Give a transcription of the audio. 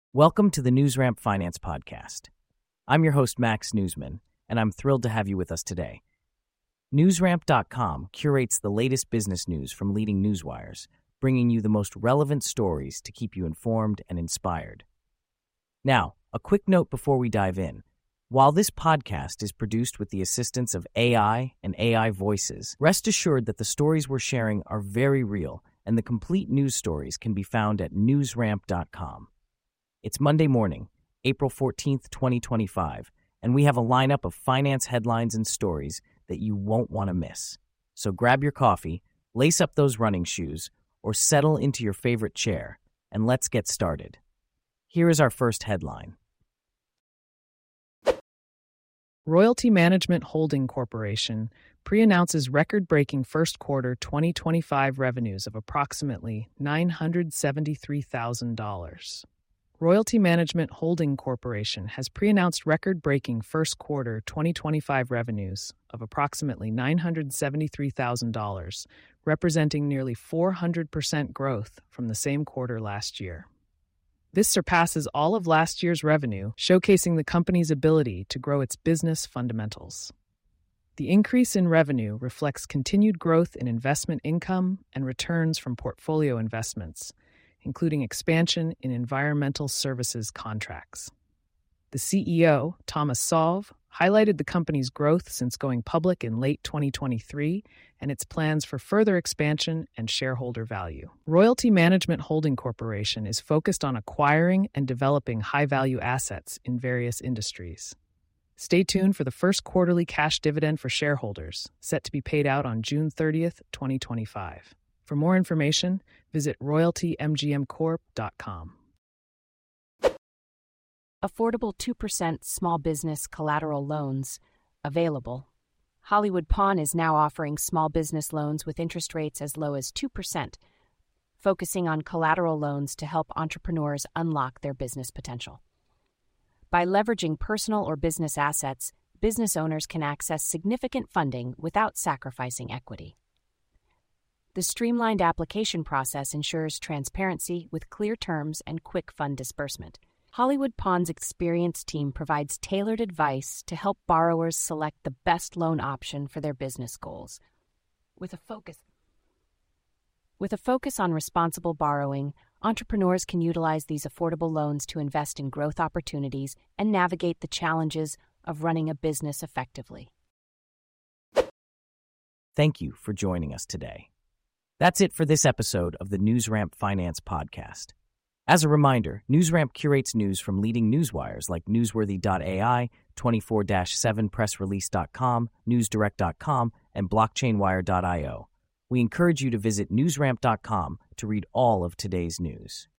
Welcome to the NewsRamp Finance Podcast. I'm your host, Max Newsman, and I'm thrilled to have you with us today. NewsRamp.com curates the latest business news from leading newswires, bringing you the most relevant stories to keep you informed and inspired. Now, a quick note before we dive in. While this podcast is produced with the assistance of AI and AI voices, rest assured that the stories we're sharing are very real, and the complete news stories can be found at newsramp.com. It's Monday morning, April 14th, 2025, and we have a lineup of finance headlines and stories that you won't want to miss. So grab your coffee, lace up those running shoes, or settle into your favorite chair, and let's get started. Here is our first headline. Royalty Management Holding Corporation pre-announces record-breaking first quarter 2025 revenues of approximately $973,000. Royalty Management Holding Corporation has pre-announced record-breaking first quarter 2025 revenues of approximately $973,000, representing nearly 400% growth from the same quarter last year. This surpasses all of last year's revenue, showcasing the company's ability to grow its business fundamentals. The increase in revenue reflects continued growth in investment income and returns from portfolio investments, including expansion in environmental services contracts. The CEO, Thomas Salve, highlighted the company's growth since going public in late 2023 and its plans for further expansion and shareholder value. Royalty Management Holding Corporation is focused on acquiring and developing high-value assets in various industries. Stay tuned for the first quarterly cash dividend for shareholders, set to be paid out on June 30th, 2025. For more information, visit royaltymgmcorp.com. Affordable 2% small business collateral loans available. Hollywood Pawn is now offering small business loans with interest rates as low as 2%, focusing on collateral loans to help entrepreneurs unlock their business potential. By leveraging personal or business assets, business owners can access significant funding without sacrificing equity. The streamlined application process ensures transparency with clear terms and quick fund disbursement. Hollywood Pawn's experienced team provides tailored advice to help borrowers select the best loan option for their business goals. With a focus on responsible borrowing, entrepreneurs can utilize these affordable loans to invest in growth opportunities and navigate the challenges of running a business effectively. Thank you for joining us today. That's it for this episode of the NewsRamp Finance Podcast. As a reminder, NewsRamp curates news from leading newswires like Newsworthy.ai, 24/7pressrelease.com, NewsDirect.com, and BlockchainWire.io. We encourage you to visit NewsRamp.com to read all of today's news.